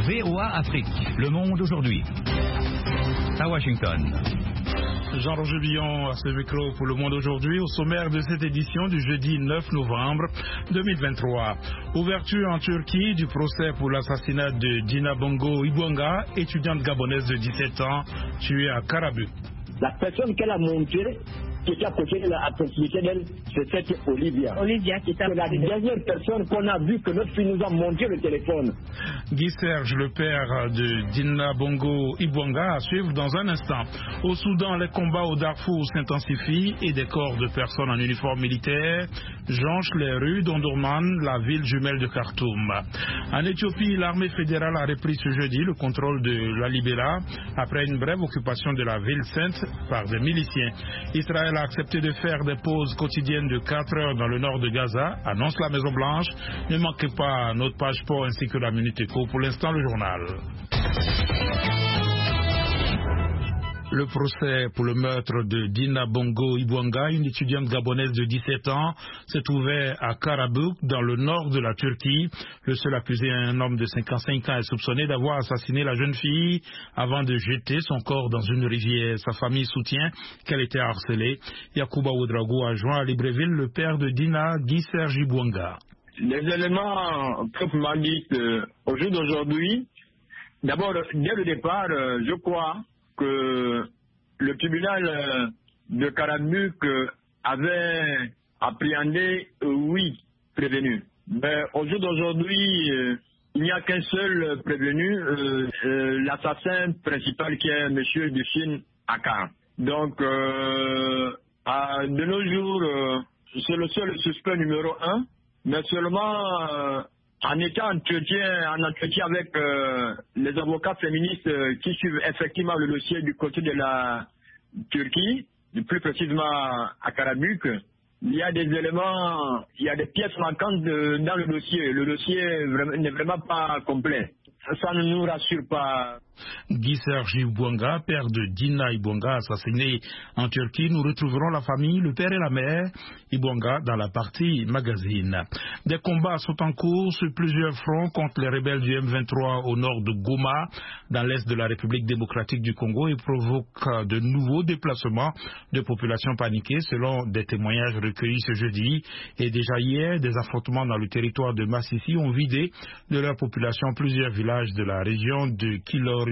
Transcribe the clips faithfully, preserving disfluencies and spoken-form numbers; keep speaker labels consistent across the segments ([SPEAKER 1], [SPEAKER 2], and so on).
[SPEAKER 1] V O A Afrique, Le Monde aujourd'hui. À Washington.
[SPEAKER 2] Jean-Roger Billon à ce micro pour Le Monde aujourd'hui, au sommaire de cette édition du jeudi neuf novembre deux mille vingt-trois. Ouverture en Turquie du procès pour l'assassinat de Dina Bongo Ibwanga, étudiante gabonaise de dix-sept ans, tuée à Karabük.
[SPEAKER 3] La personne qu'elle a montrée, qui était à côté de la à proximité d'elle, c'était Olivia. Olivia qui était la dernière personne qu'on a vu que notre fille nous a montré le téléphone.
[SPEAKER 2] Guy Serge, le père de Dina Bongo Ibwanga, à suivre dans un instant. Au Soudan, les combats au Darfour s'intensifient et des corps de personnes en uniforme militaire jonchent les rues d'Omdurman, la ville jumelle de Khartoum. En Éthiopie, l'armée fédérale a repris ce jeudi le contrôle de la Libéla après une brève occupation de la ville sainte par des miliciens. Israël a accepté de faire des pauses quotidiennes de quatre heures dans le nord de Gaza, annonce la Maison-Blanche. Ne manquez pas notre page sport ainsi que la Minute Éco. Pour l'instant, le journal. Le procès pour le meurtre de Dina Bongo Ibwanga, une étudiante gabonaise de dix-sept ans, s'est ouvert à Karabük, dans le nord de la Turquie. Le seul accusé, un homme de cinquante-cinq ans, est soupçonné d'avoir assassiné la jeune fille avant de jeter son corps dans une rivière. Sa famille soutient qu'elle était harcelée. Yacouba Ouedraogo a joint à Libreville le père de Dina, Guy Serge Ibwanga.
[SPEAKER 3] Les éléments proprement dits euh, au jour d'aujourd'hui, d'abord, dès le départ, euh, je crois que le tribunal de Karabük avait appréhendé huit prévenus. Mais au jour d'aujourd'hui, euh, il n'y a qu'un seul prévenu, euh, euh, l'assassin principal qui est M. Dufin Akar. Donc, euh, à, de nos jours, euh, c'est le seul suspect numéro un, mais seulement euh, en étant entretien, en entretien avec euh, les avocats féministes euh, qui suivent effectivement le dossier du côté de la Turquie, plus précisément à Karabük, il y a des éléments, il y a des pièces manquantes de, dans le dossier. Le dossier n'est vraiment pas complet. Ça ne nous rassure pas.
[SPEAKER 2] Guy Serge Ibwanga, père de Dina Ibwanga, assassiné en Turquie. Nous retrouverons la famille, le père et la mère Ibwanga dans la partie magazine. Des combats sont en cours sur plusieurs fronts contre les rebelles du M vingt-trois au nord de Goma, dans l'est de la République démocratique du Congo, et provoquent de nouveaux déplacements de populations paniquées, selon des témoignages recueillis ce jeudi. Et déjà hier, des affrontements dans le territoire de Massissi ont vidé de leur population plusieurs villages de la région de Kilor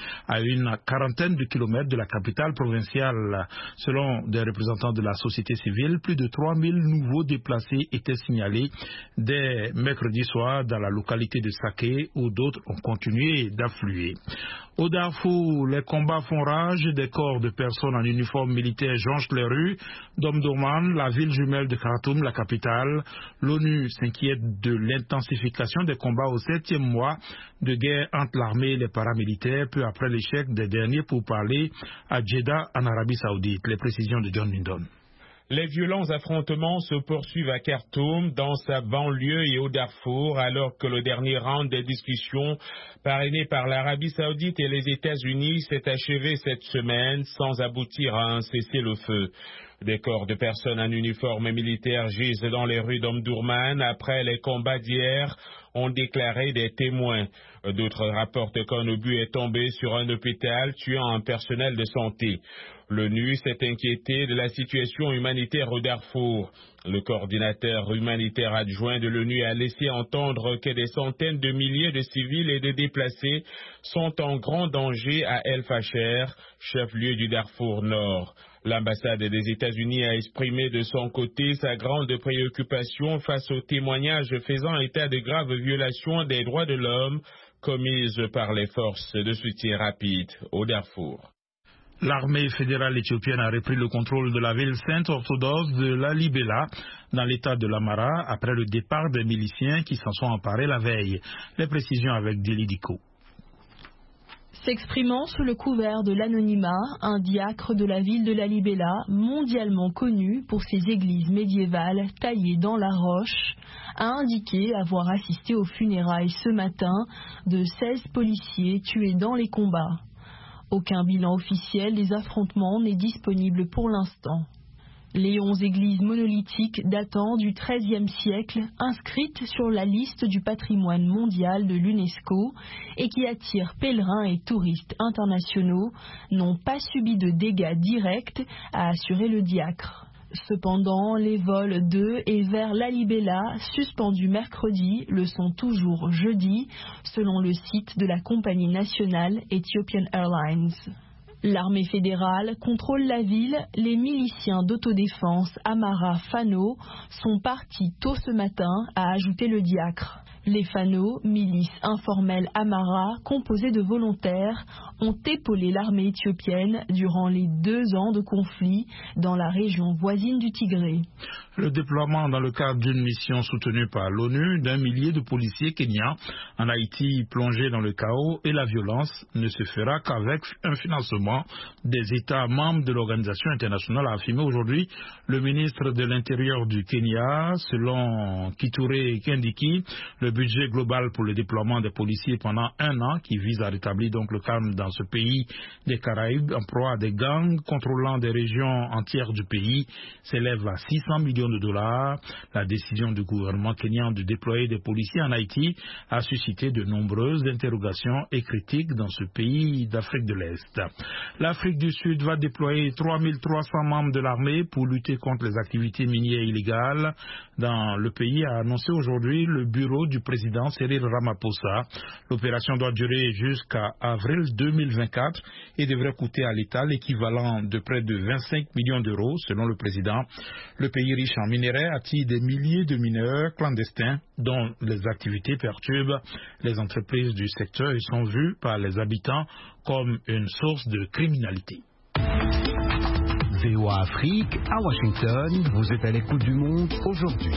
[SPEAKER 2] à une quarantaine de kilomètres de la capitale provinciale. Selon des représentants de la société civile, plus de trois mille nouveaux déplacés étaient signalés dès mercredi soir dans la localité de Saké, où d'autres ont continué d'affluer. Au Darfour, les combats font rage, des corps de personnes en uniforme militaire jonchent les rues d'Omdurman, la ville jumelle de Khartoum, la capitale. L'ONU s'inquiète de l'intensification des combats au septième mois de guerre entre l'armée et les paramilitaires, peu après l'échec des derniers pour parler à Jeddah en Arabie Saoudite. Les précisions de John Lindon.
[SPEAKER 4] Les violents affrontements se poursuivent à Khartoum, dans sa banlieue et au Darfour, alors que le dernier round des discussions parrainé par l'Arabie Saoudite et les États-Unis s'est achevé cette semaine sans aboutir à un cessez-le-feu. Des corps de personnes en uniforme militaire gisent dans les rues d'Omdurman après les combats d'hier, ont déclaré des témoins. D'autres rapportent qu'un obus est tombé sur un hôpital, tuant un personnel de santé. L'ONU s'est inquiété de la situation humanitaire au Darfour. Le coordinateur humanitaire adjoint de l'ONU a laissé entendre que des centaines de milliers de civils et de déplacés sont en grand danger à El Fasher, chef-lieu du Darfour Nord. L'ambassade des États-Unis a exprimé de son côté sa grande préoccupation face aux témoignages faisant état de graves violations des droits de l'homme commises par les forces de soutien rapide au Darfour.
[SPEAKER 2] L'armée fédérale éthiopienne a repris le contrôle de la ville sainte orthodoxe de la Libéla dans l'état de l'Amara après le départ des miliciens qui s'en sont emparés la veille. Les précisions avec Dili Diko.
[SPEAKER 5] S'exprimant sous le couvert de l'anonymat, un diacre de la ville de la Libéla, mondialement connu pour ses églises médiévales taillées dans la roche, a indiqué avoir assisté aux funérailles ce matin de seize policiers tués dans les combats. Aucun bilan officiel des affrontements n'est disponible pour l'instant. Les onze églises monolithiques datant du treizième siècle, inscrites sur la liste du patrimoine mondial de l'UNESCO et qui attirent pèlerins et touristes internationaux, n'ont pas subi de dégâts directs, a assuré le diacre. Cependant, les vols de et vers Lalibela, suspendus mercredi, le sont toujours jeudi, selon le site de la compagnie nationale Ethiopian Airlines. L'armée fédérale contrôle la ville. Les miliciens d'autodéfense Amara Fano sont partis tôt ce matin, a ajouté le diacre. Les Fano, milices informelles Amara, composées de volontaires, ont épaulé l'armée éthiopienne durant les deux ans de conflit dans la région voisine du Tigré.
[SPEAKER 2] Le déploiement dans le cadre d'une mission soutenue par l'ONU d'un millier de policiers kenyans en Haïti plongés dans le chaos et la violence ne se fera qu'avec un financement des États membres de l'organisation internationale, a affirmé aujourd'hui le ministre de l'Intérieur du Kenya. Selon Kithure Kindiki, le budget global pour le déploiement des policiers pendant un an, qui vise à rétablir donc le calme dans ce pays des Caraïbes en proie à des gangs contrôlant des régions entières du pays, s'élève à six cents millions de dollars. La décision du gouvernement kenyan de déployer des policiers en Haïti a suscité de nombreuses interrogations et critiques dans ce pays d'Afrique de l'Est. L'Afrique du Sud va déployer trois mille trois cents membres de l'armée pour lutter contre les activités minières illégales dans le pays, a annoncé aujourd'hui le bureau du président Cyril Ramaphosa. L'opération doit durer jusqu'à avril deux mille vingt-quatre et devrait coûter à l'État l'équivalent de près de vingt-cinq millions d'euros, selon le président. Le pays riche en minerais attire des milliers de mineurs clandestins dont les activités perturbent les entreprises du secteur et sont vues par les habitants comme une source de criminalité.
[SPEAKER 6] V O A Afrique, à Washington, vous êtes à l'écoute du monde aujourd'hui.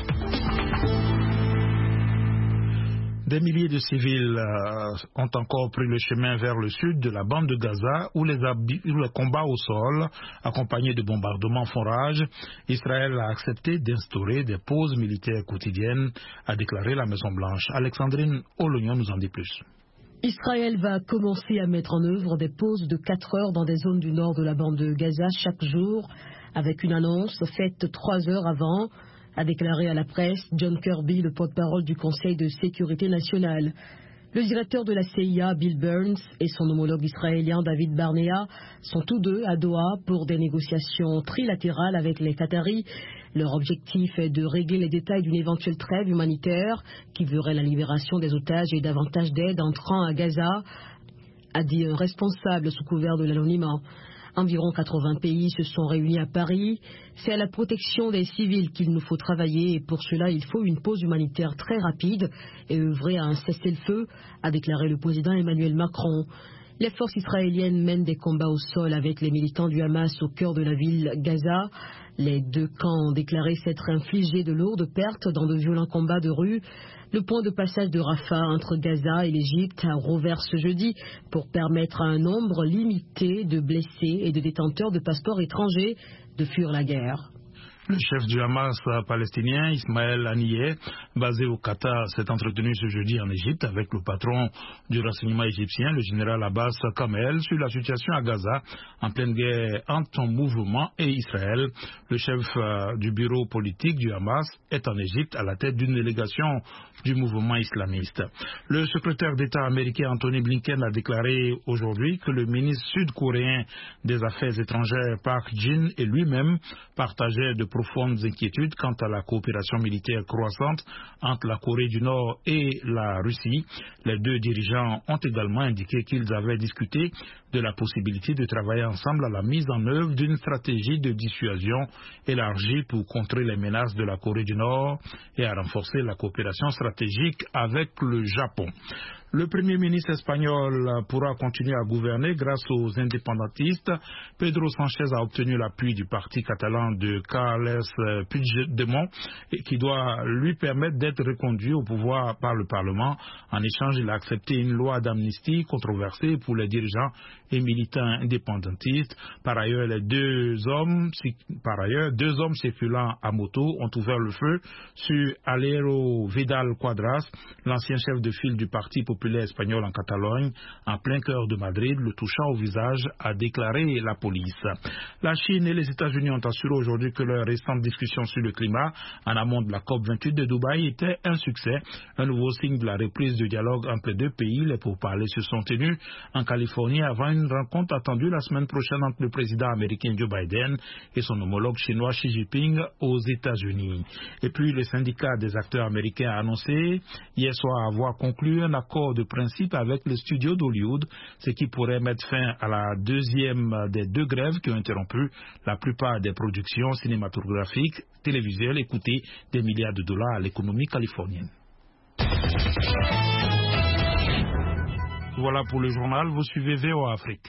[SPEAKER 2] Des milliers de civils euh, ont encore pris le chemin vers le sud de la bande de Gaza où les, où les combats au sol, accompagnés de bombardements, font rage. Israël a accepté d'instaurer des pauses militaires quotidiennes, a déclaré la Maison-Blanche. Alexandrine Olognon nous en dit plus.
[SPEAKER 7] Israël va commencer à mettre en œuvre des pauses de quatre heures dans des zones du nord de la bande de Gaza chaque jour, avec une annonce faite trois heures avant, a déclaré à la presse John Kirby, le porte-parole du Conseil de sécurité nationale. Le directeur de la C I A, Bill Burns, et son homologue israélien, David Barnea, sont tous deux à Doha pour des négociations trilatérales avec les Qataris. Leur objectif est de régler les détails d'une éventuelle trêve humanitaire qui verrait la libération des otages et davantage d'aide entrant à Gaza, a dit un responsable sous couvert de l'anonymat. Environ quatre-vingts pays se sont réunis à Paris. C'est à la protection des civils qu'il nous faut travailler et pour cela il faut une pause humanitaire très rapide et œuvrer à un cessez-le-feu, a déclaré le président Emmanuel Macron. Les forces israéliennes mènent des combats au sol avec les militants du Hamas au cœur de la ville Gaza. Les deux camps ont déclaré s'être infligés de lourdes pertes dans de violents combats de rue. Le point de passage de Rafah entre Gaza et l'Égypte a rouvert ce jeudi pour permettre à un nombre limité de blessés et de détenteurs de passeports étrangers de fuir la guerre.
[SPEAKER 2] Le chef du Hamas palestinien, Ismaël Haniyeh, basé au Qatar, s'est entretenu ce jeudi en Égypte avec le patron du renseignement égyptien, le général Abbas Kamel, sur la situation à Gaza, en pleine guerre entre son mouvement et Israël. Le chef euh, du bureau politique du Hamas est en Égypte à la tête d'une délégation du mouvement islamiste. Le secrétaire d'État américain Anthony Blinken a déclaré aujourd'hui que le ministre sud-coréen des Affaires étrangères Park Jin et lui-même partageaient de profondes inquiétudes quant à la coopération militaire croissante entre la Corée du Nord et la Russie. Les deux dirigeants ont également indiqué qu'ils avaient discuté de la possibilité de travailler ensemble à la mise en œuvre d'une stratégie de dissuasion élargie pour contrer les menaces de la Corée du Nord et à renforcer la coopération stratégique avec le Japon. Le Premier ministre espagnol pourra continuer à gouverner grâce aux indépendantistes. Pedro Sánchez a obtenu l'appui du parti catalan de Carles Puigdemont qui doit lui permettre d'être reconduit au pouvoir par le Parlement. En échange, il a accepté une loi d'amnistie controversée pour les dirigeants et militants indépendantistes. Par ailleurs, les deux hommes, par ailleurs, deux hommes circulant à moto ont ouvert le feu sur Alero Vidal Quadras, l'ancien chef de file du Parti populaire populaire espagnol en Catalogne, en plein cœur de Madrid, le touchant au visage, a déclaré la police. La Chine et les États-Unis ont assuré aujourd'hui que leur récente discussion sur le climat en amont de la COP vingt-huit de Dubaï était un succès, un nouveau signe de la reprise du dialogue entre les deux pays. Les pourparlers se sont tenus en Californie avant une rencontre attendue la semaine prochaine entre le président américain Joe Biden et son homologue chinois Xi Jinping aux États-Unis. Et puis le syndicat des acteurs américains a annoncé hier soir avoir conclu un accord de principe avec les studios d'Hollywood, ce qui pourrait mettre fin à la deuxième des deux grèves qui ont interrompu la plupart des productions cinématographiques, télévisuelles et coûté des milliards de dollars à l'économie californienne. Voilà pour le journal, vous suivez V O A Afrique.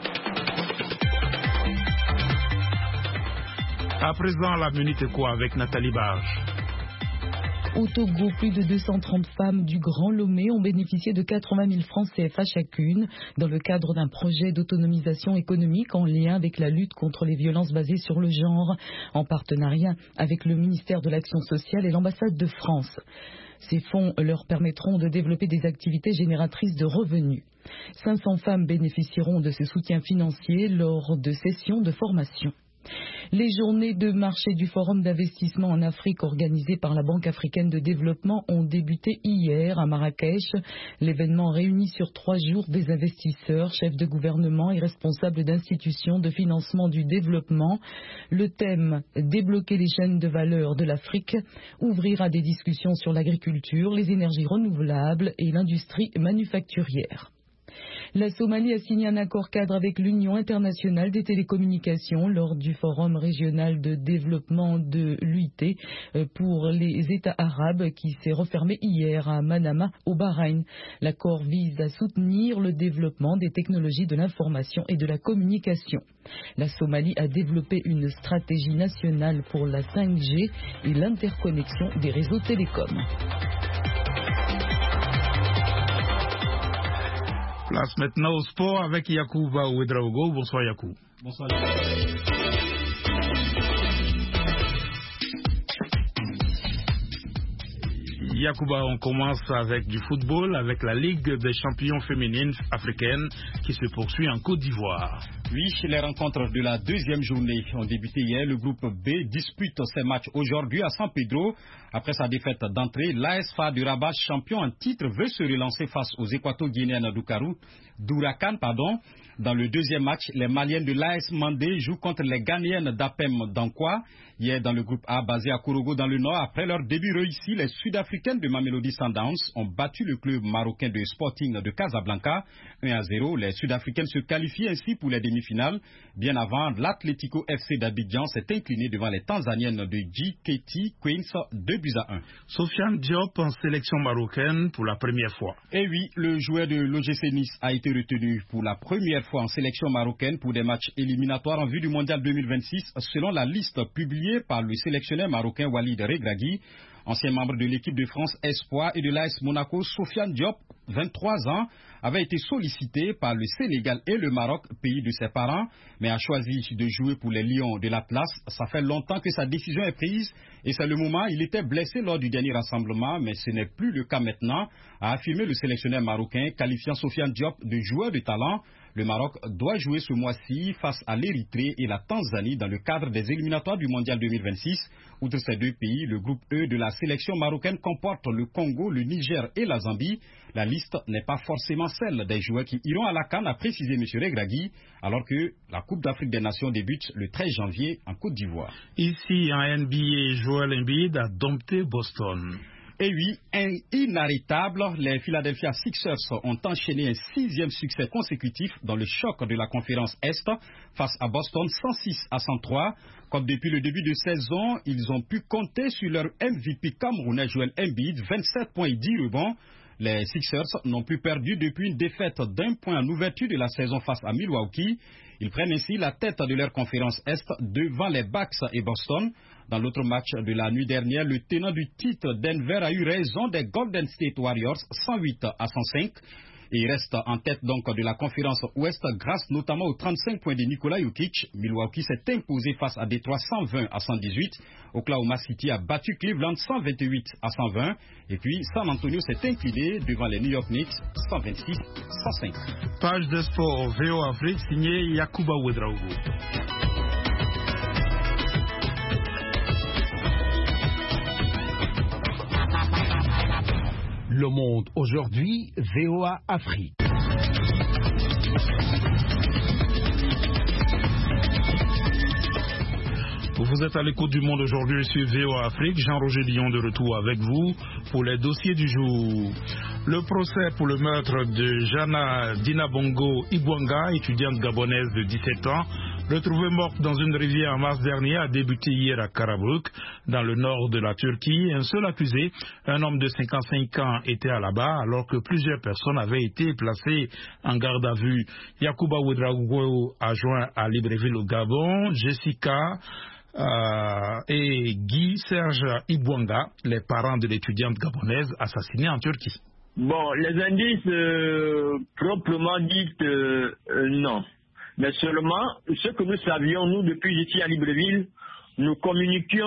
[SPEAKER 2] À présent, la Minute Éco avec Nathalie Barge.
[SPEAKER 8] Au Togo, plus de deux cent trente femmes du Grand Lomé ont bénéficié de quatre-vingt mille francs C F A chacune dans le cadre d'un projet d'autonomisation économique en lien avec la lutte contre les violences basées sur le genre, en partenariat avec le ministère de l'Action sociale et l'ambassade de France. Ces fonds leur permettront de développer des activités génératrices de revenus. cinq cents femmes bénéficieront de ce soutien financier lors de sessions de formation. Les journées de marché du Forum d'investissement en Afrique organisées par la Banque africaine de développement ont débuté hier à Marrakech. L'événement réunit sur trois jours des investisseurs, chefs de gouvernement et responsables d'institutions de financement du développement. Le thème « Débloquer les chaînes de valeur de l'Afrique » ouvrira des discussions sur l'agriculture, les énergies renouvelables et l'industrie manufacturière. La Somalie a signé un accord cadre avec l'Union internationale des télécommunications lors du forum régional de développement de l'U I T pour les États arabes qui s'est refermé hier à Manama au Bahreïn. L'accord vise à soutenir le développement des technologies de l'information et de la communication. La Somalie a développé une stratégie nationale pour la cinq G et l'interconnexion des réseaux télécoms.
[SPEAKER 2] Place maintenant au sport avec Yacouba Ouedraogo. Bonsoir Yakou.
[SPEAKER 9] Bonsoir.
[SPEAKER 2] Yacouba, on commence avec du football, avec la Ligue des champions féminines africaines qui se poursuit en Côte d'Ivoire.
[SPEAKER 9] Oui, les rencontres de la deuxième journée ont débuté hier. Le groupe B dispute ses matchs aujourd'hui à San Pedro. Après sa défaite d'entrée, l'A S F A du Rabat, champion en titre, veut se relancer face aux Équato-Guinéennes d'Ouracan. Pardon. Dans le deuxième match, les Maliennes de l'A S Mandé jouent contre les Ghanéennes d'Apem d'Ankwa. Hier, dans le groupe A, basé à Korogo dans le Nord, après leur début réussi, les Sud-Africaines de Mamelodi Sundowns ont battu le club marocain de Sporting de Casablanca un à zéro. Les Sud-Africaines se qualifient ainsi pour les demi-finales. Bien avant, l'Atlético F C d'Abidjan s'est incliné devant les Tanzaniennes de J K T Queens deux buts à un.
[SPEAKER 2] Sofiane Diop en sélection marocaine pour la première fois.
[SPEAKER 9] Et oui, le joueur de l'O G C Nice a été retenu pour la première fois en sélection marocaine pour des matchs éliminatoires en vue du mondial deux mille vingt-six, selon la liste publiée par le sélectionneur marocain Walid Regragui. Ancien membre de l'équipe de France Espoir et de l'A S Monaco, Sofiane Diop, vingt-trois ans, avait été sollicité par le Sénégal et le Maroc, pays de ses parents, mais a choisi de jouer pour les Lions de la place. Ça fait longtemps que sa décision est prise et c'est le moment. Il était blessé lors du dernier rassemblement, mais ce n'est plus le cas maintenant, a affirmé le sélectionneur marocain, qualifiant Sofiane Diop de joueur de talent. Le Maroc doit jouer ce mois-ci face à l'Érythrée et la Tanzanie dans le cadre des éliminatoires du mondial deux mille vingt-six. Outre ces deux pays, le groupe E de la sélection marocaine comporte le Congo, le Niger et la Zambie. La liste n'est pas forcément celle des joueurs qui iront à la CAN, a précisé M. Regragui, alors que la Coupe d'Afrique des Nations débute le treize janvier en Côte d'Ivoire.
[SPEAKER 2] Ici, en N B A, Joel Embiid a dompté Boston.
[SPEAKER 9] Et oui, inarrêtable, les Philadelphia Sixers ont enchaîné un sixième succès consécutif dans le choc de la conférence Est face à Boston, cent six à cent trois. Comme depuis le début de saison, ils ont pu compter sur leur M V P camerounais Joel Embiid, vingt-sept points et dix rebonds. Les Sixers n'ont plus perdu depuis une défaite d'un point en ouverture de la saison face à Milwaukee. Ils prennent ainsi la tête de leur conférence Est devant les Bucks et Boston. Dans l'autre match de la nuit dernière, le tenant du titre Denver a eu raison des Golden State Warriors cent huit à cent cinq. et reste en tête donc de la conférence Ouest grâce notamment aux trente-cinq points de Nikola Jokic. Milwaukee s'est imposé face à Détroit cent vingt à cent dix-huit. Oklahoma City a battu Cleveland cent vingt-huit à cent vingt. Et puis San Antonio s'est incliné devant les New York Knicks cent vingt-six à cent cinq.
[SPEAKER 2] Page de sport V O Afrique signé Yakuba Ouedraogo.
[SPEAKER 6] Le Monde aujourd'hui, V O A Afrique.
[SPEAKER 2] Vous êtes à l'écoute du Monde aujourd'hui sur V O A Afrique. Jean-Roger Lyon de retour avec vous pour les dossiers du jour. Le procès pour le meurtre de Jana Dinabongo Ibwanga, étudiante gabonaise de dix-sept ans, retrouvée morte dans une rivière en mars dernier, a débuté hier à Karabük, dans le nord de la Turquie. Un seul accusé, un homme de cinquante-cinq ans, était à la barre alors que plusieurs personnes avaient été placées en garde à vue. Yakuba Ouedraogo a joint à Libreville au Gabon, Jessica euh, et Guy Serge Ibwanga, les parents de l'étudiante gabonaise assassinée en Turquie.
[SPEAKER 3] Bon, les indices euh, proprement dit, euh, euh, non. Mais seulement, ce que nous savions, nous, depuis ici à Libreville, nous communiquions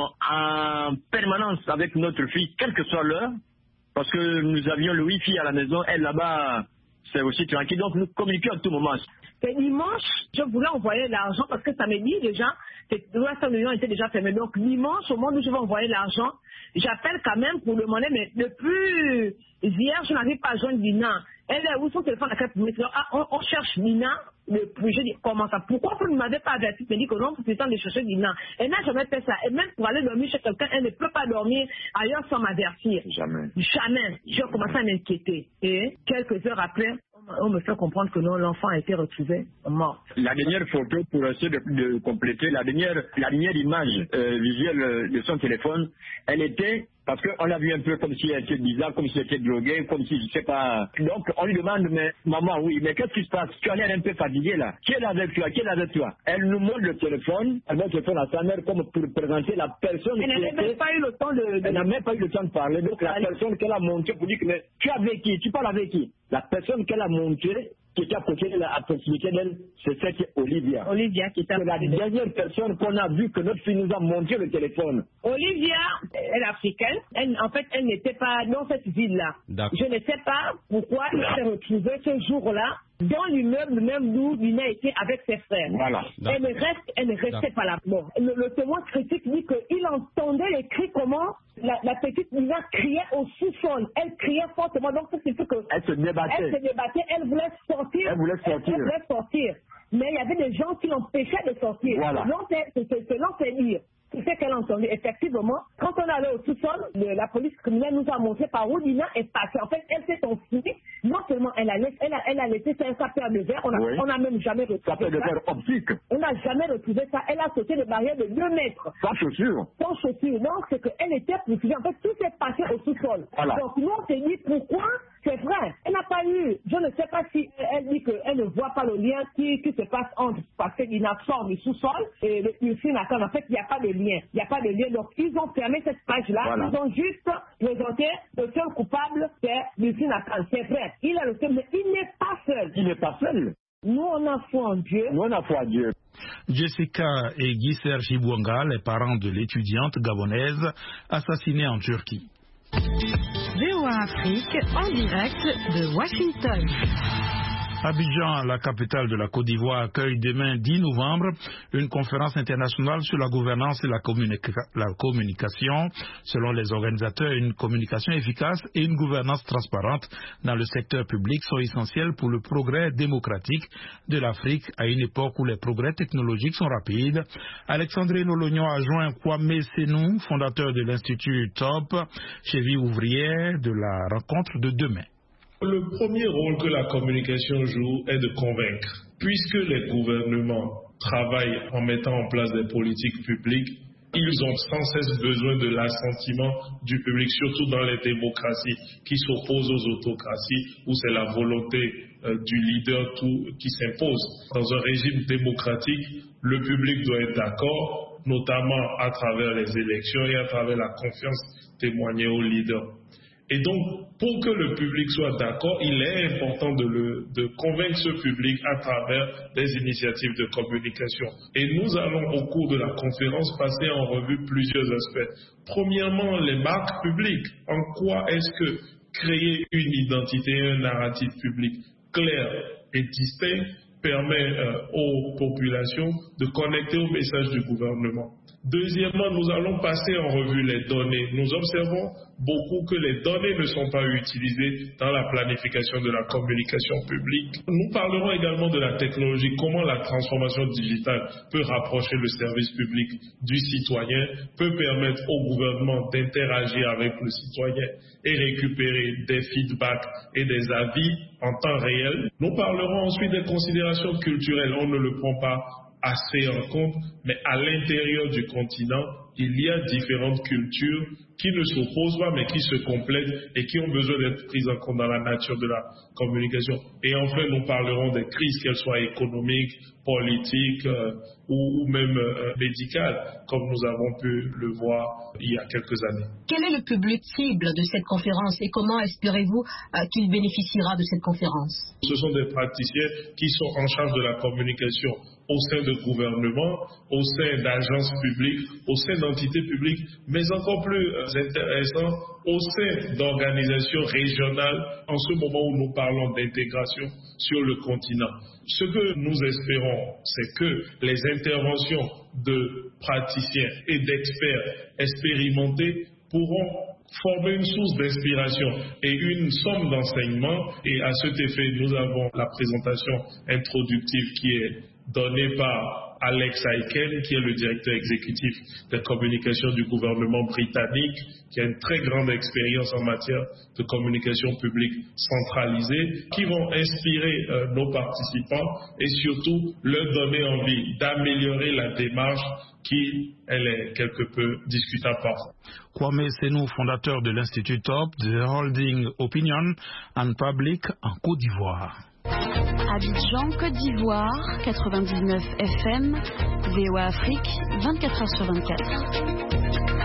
[SPEAKER 3] en permanence avec notre fille, quelle que soit l'heure, parce que nous avions le Wi-Fi à la maison, elle là-bas, c'est aussi tranquille, donc nous communiquions à tout moment.
[SPEAKER 10] Et dimanche, je voulais envoyer l'argent parce que ça me dit déjà que l'Ouest Union était déjà fermé. Donc dimanche, au moment où je vais envoyer l'argent, j'appelle quand même pour demander, mais depuis hier, je n'arrive pas à joindre Nina. Elle est où son téléphone à quatre minutes? Ah, on, on cherche Nina. Le projet dit comment ça? Pourquoi vous ne m'avez pas averti? Elle dit que non, c'est le temps de chercher Nina. Elle n'a jamais fait ça. Et même pour aller dormir chez quelqu'un, elle ne peut pas dormir ailleurs sans m'avertir.
[SPEAKER 3] Jamais.
[SPEAKER 10] Jamais. Je commence à m'inquiéter. Et quelques heures après, on me fait comprendre que non, l'enfant a été retrouvé mort.
[SPEAKER 3] La dernière photo, pour essayer de, de compléter, la dernière, la dernière image euh, visuelle de son téléphone, elle était, parce qu'on l'a vu un peu comme si elle était bizarre, comme si elle était droguée, comme si, je sais pas. Donc, on lui demande, mais maman, oui, mais qu'est-ce qui se passe? Tu as l'air un peu fatiguée là. Qui est là avec toi? Qui est là avec toi? Elle nous montre le téléphone, elle montre le téléphone à sa mère comme pour présenter la personne.
[SPEAKER 10] Elle n'a même pas eu le temps de...
[SPEAKER 3] Elle n'a même pas eu le temps de parler. Donc, la personne qu'elle a montrée pour dire que, mais tu es avec qui? Tu parles avec qui? La personne qu'elle a montrée, qui était à côté de la, à proximité d'elle, c'était Olivia.
[SPEAKER 10] Olivia qui était
[SPEAKER 3] c'est la dernière personne qu'on a vue que notre fille nous a montré le téléphone.
[SPEAKER 10] Olivia, elle est africaine. Elle, en fait, elle n'était pas dans cette ville-là. Je ne sais pas pourquoi elle s'est retrouvée ce jour-là dans l'immeuble même où Nina était avec ses frères.
[SPEAKER 3] Voilà.
[SPEAKER 10] Elle ne reste, elle ne restait pas là. Bon, le, le témoin critique dit qu'il entendait les cris comment la, la petite Nina criait au sous-sol. Elle criait fortement. Donc, c'est ce que
[SPEAKER 3] elle se débattait.
[SPEAKER 10] Elle se débattait. Elle voulait sortir.
[SPEAKER 3] Elle voulait sortir.
[SPEAKER 10] Elle, elle voulait sortir. Mais il y avait des gens qui l'empêchaient de sortir.
[SPEAKER 3] Voilà.
[SPEAKER 10] Selon ses dires. C'est ce qu'elle a entendu. Effectivement, quand on allait au sous-sol, la police criminelle nous a montré par où Nina est passée. En fait, elle s'est enfuie. Non seulement elle a laissé, elle a, elle a laissé un sapeur de verre, on n'a oui. même jamais retrouvé
[SPEAKER 3] sapeur de verre optique.
[SPEAKER 10] On n'a jamais retrouvé ça. Elle a sauté des barrières de deux mètres.
[SPEAKER 3] Sans chaussures.
[SPEAKER 10] Sans chaussures. Donc, c'est qu'elle était poursuivie. En fait, tout s'est passé au sous-sol.
[SPEAKER 3] Voilà.
[SPEAKER 10] Donc, nous, on s'est dit pourquoi. C'est vrai, elle n'a pas eu, je ne sais pas si elle dit qu'elle ne voit pas le lien qui, qui se passe entre, parce qu'il sort du sous-sol et le Lucine Akan. En fait, il n'y a pas de lien. Il n'y a pas de lien. Donc, ils ont fermé cette page-là.
[SPEAKER 3] Voilà.
[SPEAKER 10] Ils ont juste présenté le seul coupable, c'est Lucine Akan. C'est vrai. Il a le seul, mais il n'est pas seul.
[SPEAKER 3] Il n'est pas seul.
[SPEAKER 10] Nous, on a foi en Dieu.
[SPEAKER 3] Nous, on a foi en Dieu.
[SPEAKER 2] Jessica et Guy Serge Ibwanga, les parents de l'étudiante gabonaise assassinée en Turquie.
[SPEAKER 11] V O A Afrique en direct de Washington.
[SPEAKER 2] Abidjan, la capitale de la Côte d'Ivoire, accueille demain dix novembre une conférence internationale sur la gouvernance et la, communica la communication. Selon les organisateurs, une communication efficace et une gouvernance transparente dans le secteur public sont essentielles pour le progrès démocratique de l'Afrique à une époque où les progrès technologiques sont rapides. Alexandre Nolognon a joint Kwame Senou, fondateur de l'Institut Top, cheville ouvrière de la rencontre de demain.
[SPEAKER 12] Le premier rôle que la communication joue est de convaincre. Puisque les gouvernements travaillent en mettant en place des politiques publiques, ils ont sans cesse besoin de l'assentiment du public, surtout dans les démocraties qui s'opposent aux autocraties, où c'est la volonté euh, du leader tout, qui s'impose. Dans un régime démocratique, le public doit être d'accord, notamment à travers les élections et à travers la confiance témoignée aux leaders. Et donc, pour que le public soit d'accord, il est important de, le, de convaincre ce public à travers des initiatives de communication. Et nous allons, au cours de la conférence, passer en revue plusieurs aspects. Premièrement, les marques publiques. En quoi est-ce que créer une identité, un narratif public clair et distinct permet euh, aux populations de connecter au message du gouvernement. Deuxièmement, nous allons passer en revue les données. Nous observons beaucoup que les données ne sont pas utilisées dans la planification de la communication publique. Nous parlerons également de la technologie, comment la transformation digitale peut rapprocher le service public du citoyen, peut permettre au gouvernement d'interagir avec le citoyen et récupérer des feedbacks et des avis en temps réel. Nous parlerons ensuite des considérations culturelles. On ne le prend pas assez en compte, mais à l'intérieur du continent, il y a différentes cultures qui ne s'opposent pas, mais qui se complètent et qui ont besoin d'être prises en compte dans la nature de la communication. Et enfin, nous parlerons des crises, qu'elles soient économiques, politiques euh, ou, ou même euh, médicales, comme nous avons pu le voir il y a quelques années.
[SPEAKER 7] Quel est le public cible de cette conférence et comment espérez-vous euh, qu'il bénéficiera de cette conférence?
[SPEAKER 12] Ce sont des praticiens qui sont en charge de la communication au sein de gouvernements, au sein d'agences publiques, au sein d'entités publiques, mais encore plus intéressant, au sein d'organisations régionales, en ce moment où nous parlons d'intégration sur le continent. Ce que nous espérons, c'est que les interventions de praticiens et d'experts expérimentés pourront former une source d'inspiration et une somme d'enseignement. Et à cet effet, nous avons la présentation introductive qui est donnée par Alex Aiken, qui est le directeur exécutif des communications du gouvernement britannique, qui a une très grande expérience en matière de communication publique centralisée, qui vont inspirer euh, nos participants et surtout leur donner envie d'améliorer la démarche qui, elle est quelque peu discutable parfois.
[SPEAKER 2] Kwame Senou, fondateur de l'Institut Top, The Holding Opinion and Public en Côte d'Ivoire.
[SPEAKER 13] Abidjan, Côte d'Ivoire, quatre-vingt-dix-neuf F M, V O A Afrique, vingt-quatre heures sur vingt-quatre.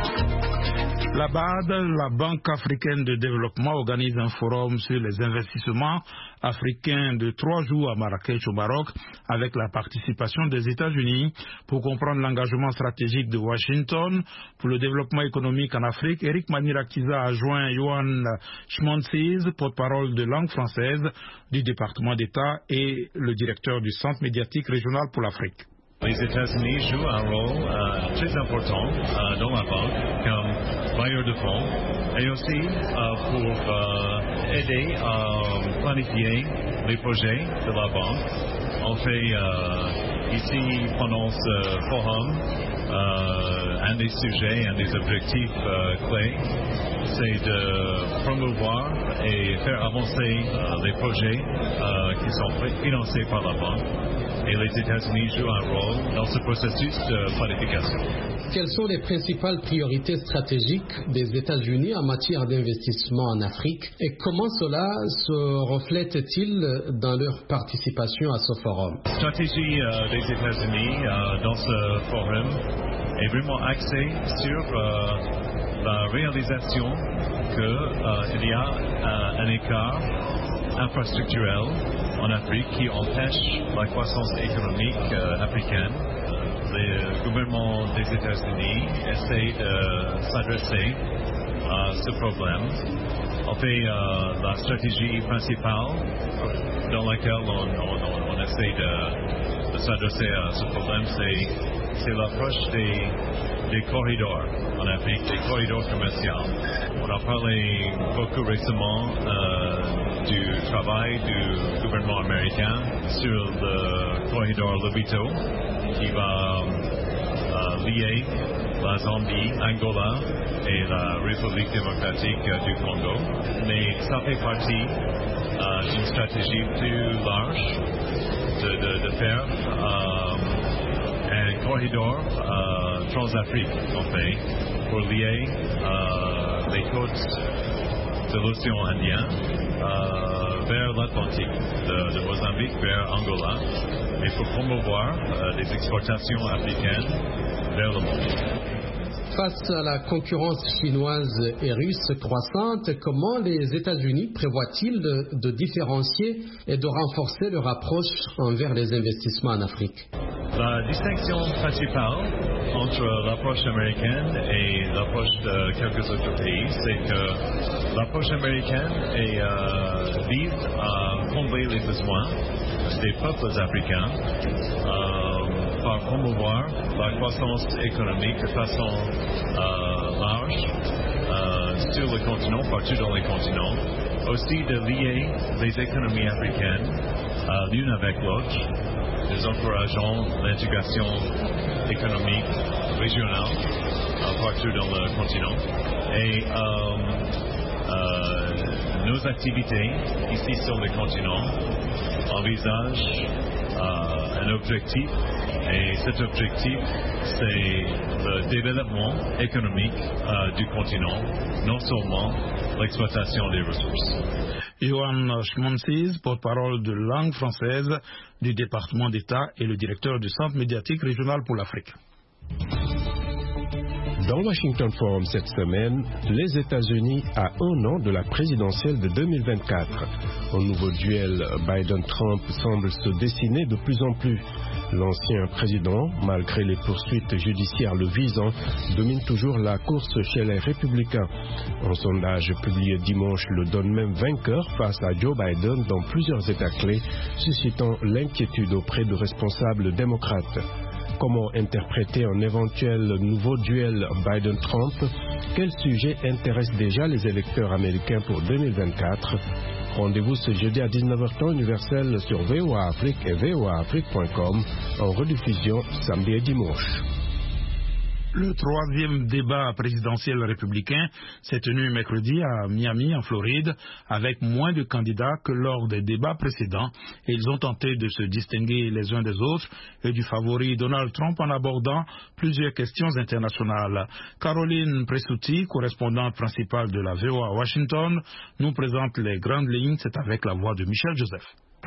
[SPEAKER 2] La B A D, la Banque africaine de développement, organise un forum sur les investissements africains de trois jours à Marrakech au Maroc avec la participation des États-Unis pour comprendre l'engagement stratégique de Washington pour le développement économique en Afrique. Eric Manirakiza a joint Yohan Schmontsiz, porte-parole de langue française du département d'État et le directeur du Centre médiatique régional pour l'Afrique.
[SPEAKER 14] Les États-Unis jouent un rôle euh, très important euh, dans la banque comme bailleur de fonds et aussi euh, pour euh, aider à planifier les projets de la banque. On fait euh, ici pendant ce forum euh, un des sujets, un des objectifs euh, clés, c'est de promouvoir et faire avancer euh, les projets euh, qui sont financés par la banque. Et les États-Unis jouent un rôle dans ce processus de planification.
[SPEAKER 15] Quelles sont les principales priorités stratégiques des États-Unis en matière d'investissement en Afrique et comment cela se reflète-t-il dans leur participation à ce forum?
[SPEAKER 14] La stratégie euh, des États-Unis euh, dans ce forum est vraiment axée sur euh, la réalisation qu'il euh, y a euh, un écart infrastructurel en Afrique qui empêche la croissance économique euh, africaine. Le gouvernement des États-Unis essaie de s'adresser à ce problème. En fait, euh, la stratégie principale dans laquelle on, on, on essaie de, de s'adresser à ce problème, c'est, c'est l'approche des, des corridors en Afrique, des corridors commerciaux. On a parlé beaucoup récemment euh, du travail du gouvernement américain sur le corridor Lobito qui va euh, lier la Zambie, Angola et la République démocratique du Congo. Mais ça fait partie euh, d'une stratégie plus large de, de, de faire euh, un corridor euh, transafrique en fait pour lier euh, les côtes de l'océan Indien euh, vers l'Atlantique, de, de Mozambique vers Angola, et pour promouvoir euh, des exportations africaines vers le monde.
[SPEAKER 15] Face à la concurrence chinoise et russe croissante, comment les États-Unis prévoient-ils de, de différencier et de renforcer leur approche envers les investissements en Afrique?
[SPEAKER 14] La distinction principale entre l'approche américaine et l'approche de quelques autres pays, c'est que l'approche américaine est, euh, vise à combler les besoins des peuples africains euh, par promouvoir la croissance économique de façon euh, large euh, sur le continent, partout dans les continents. Aussi de lier les économies africaines euh, l'une avec l'autre, nous encourageons l'intégration économique régionale euh, partout dans le continent. Et euh, euh, nos activités ici sur le continent envisagent euh, un objectif, et cet objectif, c'est le développement économique euh, du continent, non seulement l'exploitation des ressources.
[SPEAKER 2] Johan Schmonsis, porte-parole de langue française du département d'État et le directeur du Centre médiatique régional pour l'Afrique.
[SPEAKER 16] Dans Washington Forum cette semaine, les États-Unis à un an de la présidentielle de deux mille vingt-quatre. Un nouveau duel Biden-Trump semble se dessiner de plus en plus. L'ancien président, malgré les poursuites judiciaires le visant, domine toujours la course chez les républicains. Un sondage publié dimanche le donne même vainqueur face à Joe Biden dans plusieurs États clés, suscitant l'inquiétude auprès de responsables démocrates. Comment interpréter un éventuel nouveau duel Biden-Trump? Quel sujet intéresse déjà les électeurs américains pour deux mille vingt-quatre? Rendez-vous ce jeudi à dix-neuf heures temps universel sur V O A Afrique et V O A Afrique point com, en rediffusion samedi et dimanche.
[SPEAKER 2] Le troisième débat présidentiel républicain s'est tenu mercredi à Miami, en Floride, avec moins de candidats que lors des débats précédents, et ils ont tenté de se distinguer les uns des autres et du favori Donald Trump en abordant plusieurs questions internationales. Caroline Presutti, correspondante principale de la V O A à Washington, nous présente les grandes lignes. C'est avec la voix de Michel Joseph.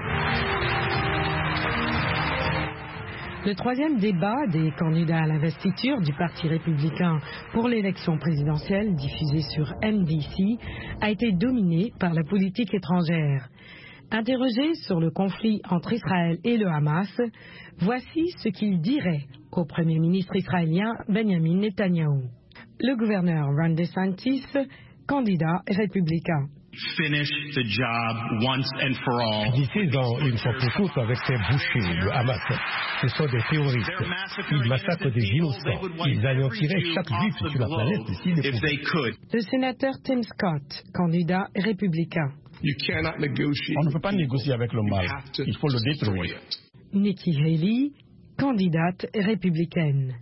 [SPEAKER 7] Le troisième débat des candidats à l'investiture du Parti républicain pour l'élection présidentielle diffusée sur N B C a été dominé par la politique étrangère. Interrogé sur le conflit entre Israël et le Hamas, voici ce qu'il dirait au Premier ministre israélien Benjamin Netanyahou. Le gouverneur Ron DeSantis, candidat républicain.
[SPEAKER 17] Finish the job once and for all.
[SPEAKER 18] Finissez-en une fois pour toutes avec ces bouchers, le Hamas. Ce sont des terroristes. Ils massacrent des innocents. Ils anéantiraient chaque juif sur la planète s'ils le pouvaient.
[SPEAKER 7] Le sénateur Tim Scott, candidat républicain.
[SPEAKER 18] On ne peut pas négocier avec le mal. Il faut le détruire.
[SPEAKER 7] Nikki Haley, candidate républicaine.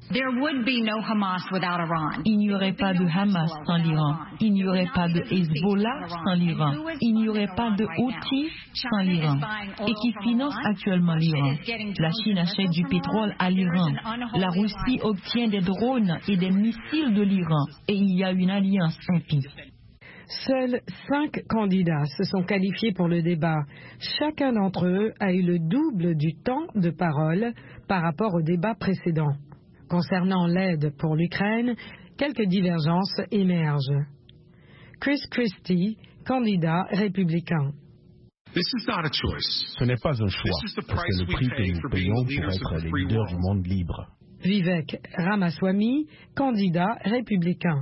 [SPEAKER 19] Il n'y aurait pas de Hamas sans l'Iran. Il n'y aurait pas de Hezbollah sans l'Iran. Il n'y aurait pas de Houthis sans l'Iran. Et qui finance actuellement l'Iran. La Chine achète du pétrole à l'Iran. La Russie obtient des drones et des missiles de l'Iran. Et il y a une alliance impie.
[SPEAKER 7] Seuls cinq candidats se sont qualifiés pour le débat. Chacun d'entre eux a eu le double du temps de parole par rapport au débat précédent. Concernant l'aide pour l'Ukraine, quelques divergences émergent. Chris Christie, candidat républicain.
[SPEAKER 18] Ce n'est pas un choix, c'est le prix que nous payons pour être les leaders du monde libre.
[SPEAKER 7] Vivek Ramaswamy, candidat républicain.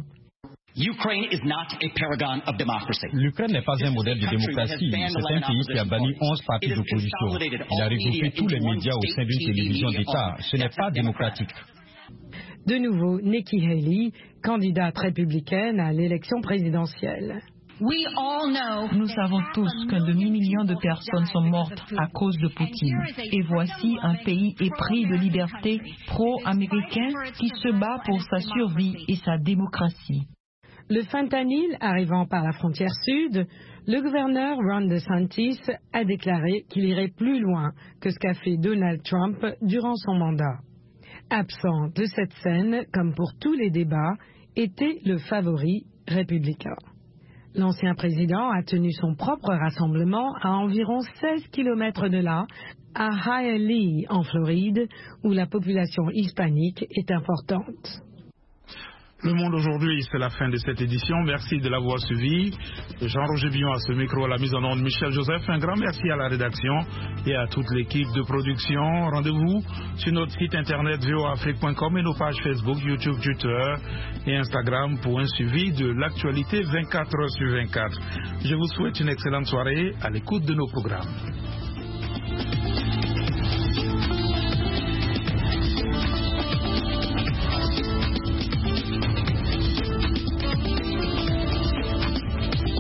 [SPEAKER 9] L'Ukraine n'est pas un modèle de démocratie. C'est un pays qui a banni onze partis d'opposition. Il a regroupé tous les médias au sein d'une télévision d'État. Ce n'est pas démocratique.
[SPEAKER 7] De nouveau, Nikki Haley, candidate républicaine à l'élection présidentielle.
[SPEAKER 19] Nous savons tous qu'un demi-million de personnes sont mortes à cause de Poutine. Et voici un pays épris de liberté pro-américain qui se bat pour sa survie et sa démocratie.
[SPEAKER 7] Le fentanyl arrivant par la frontière sud, le gouverneur Ron DeSantis a déclaré qu'il irait plus loin que ce qu'a fait Donald Trump durant son mandat. Absent de cette scène, comme pour tous les débats, était le favori républicain. L'ancien président a tenu son propre rassemblement à environ seize kilomètres de là, à Hialeah, en Floride, où la population hispanique est importante.
[SPEAKER 2] Le Monde aujourd'hui, c'est la fin de cette édition. Merci de l'avoir suivi. Jean-Roger Billon à ce micro, à la mise en onde Michel Joseph. Un grand merci à la rédaction et à toute l'équipe de production. Rendez-vous sur notre site internet v o a afrique point com et nos pages Facebook, YouTube, Twitter et Instagram pour un suivi de l'actualité vingt-quatre heures sur vingt-quatre. Je vous souhaite une excellente soirée à l'écoute de nos programmes.